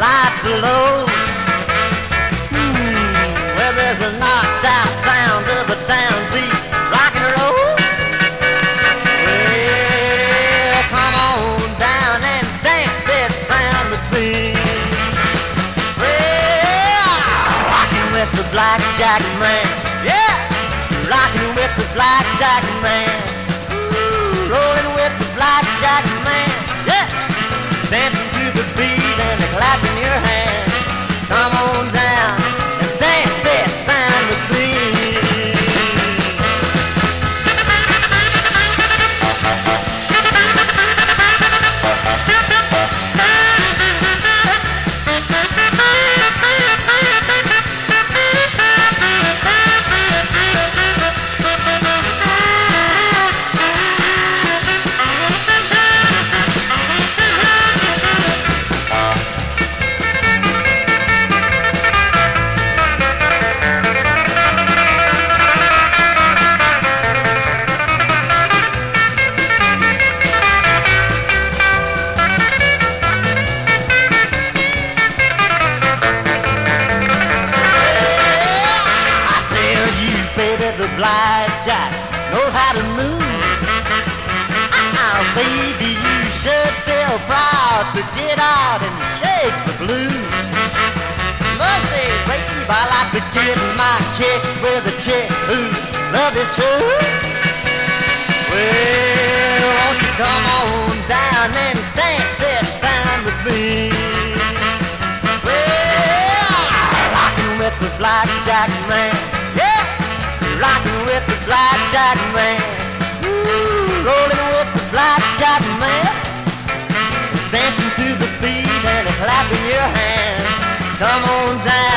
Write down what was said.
lights are low. Well, there's a knocked out sound of a downbeat rock and roll. Well, come on down and dance this sound with me. Well, rocking with the blackjack man, yeah, rocking with the blackjack man, rolling with the blackjack man, yeah, dancing to the beat and clapping your hands. Come on down and dance this sound with me. The blackjack knows how to move. Baby, you should feel proud to get out and shake the blues. Must say, baby, I like to get my kicks with a chick whose love is true. Well, won't you come on down and dance this sound with me? Well, rocking with the blackjack man, yeah, rocking with the blackjack man, rolling with the blackjack man, dancing to the beat and clapping your hands. Come on down.